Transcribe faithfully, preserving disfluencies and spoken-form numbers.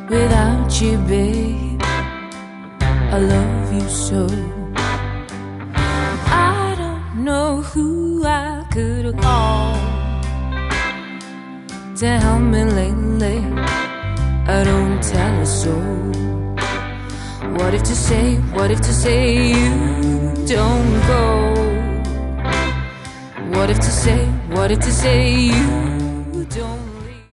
without you, babe. I love you so. I don't know who I could have called to help me lately. I don't tell a soul. What if to say, what if to say you don't go? What if to say, what if to say you